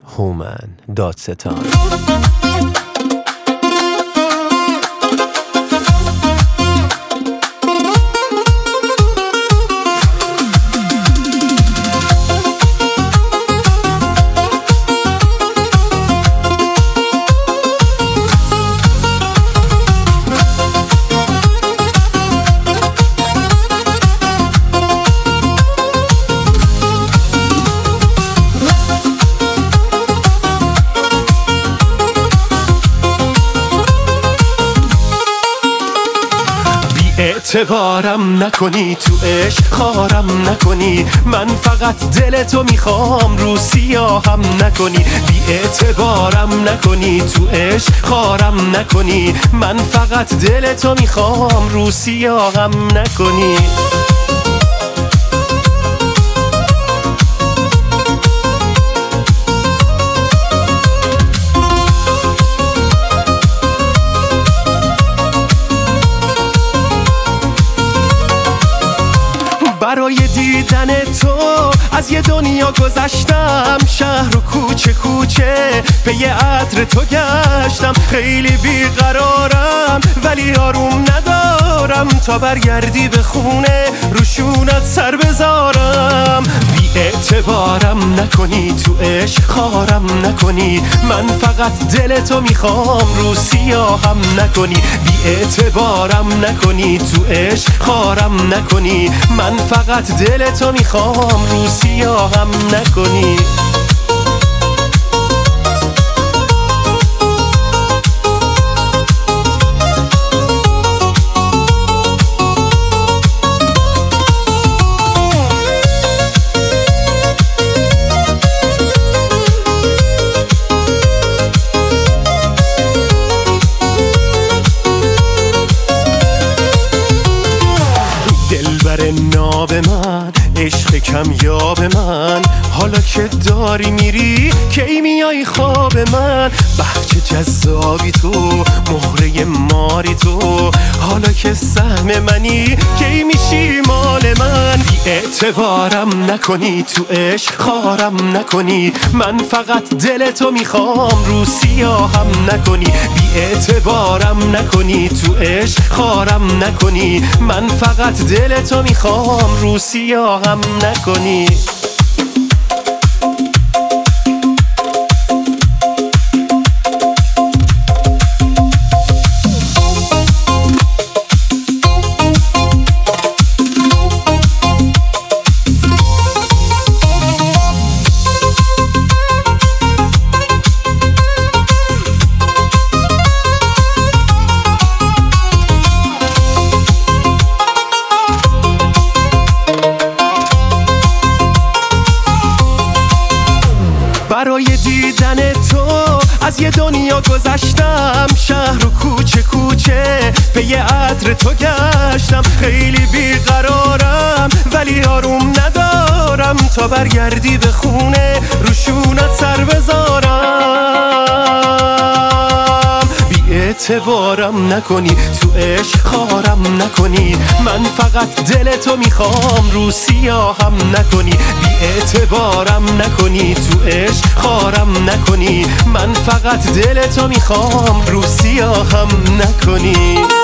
هومن دادستان. اعتبارم نکنی، تو عشق خارم نکنی، من فقط دل تو میخوام، رو سیاهم نکنی. بی اعتبارم نکنی، تو عشق خارم نکنی، من فقط دل تو میخوام، رو سیاهم نکنی. برای دیدن تو از یه دنیا گذشتم، شهر و کوچه کوچه پی عطر تو گشتم. خیلی بیقرارم ولی آروم ندارم، تا برگردی به خونه روشونت سر بذارم. بی اعتبارم نکنی، تو عشق خارم نکنی، من فقط دل تو میخوام، رو سیاهم نکنی. بی اعتبارم نکنی، تو عشق خارم نکنی، من فقط دل تو میخوام، رو سیاهم نکنی. دلبر ناب من، عشق کمیاب من، حالا که داری میری کی میای خواب من؟ بهچه جذابی تو، مهره ماری تو، حالا که سهم منی کی میشی مال من؟ بی اعتبارم نکنی، تو عشق خارم نکنی، من فقط دل تو میخوام، رو سیاهم نکنی. بی اعتبارم نکنی، تو عشق خارم نکنی، من فقط دل تو میخوام، رو سیاهم نکنی. برای دیدن تو از یه دنیا گذشتم، شهر و کوچه کوچه پی عطر تو گشتم. خیلی بیقرارم ولی آروم ندارم، تا برگردی به خونه روشونت سر بذارم. بی اعتبارم نکنی، تو عشق خارم نکنی، من فقط دل تو میخوام، رو سیاهم نکنی. بی اعتبارم نکنی، تو عشق خارم نکنی، من فقط دل تو میخوام، رو سیاهم نکنی.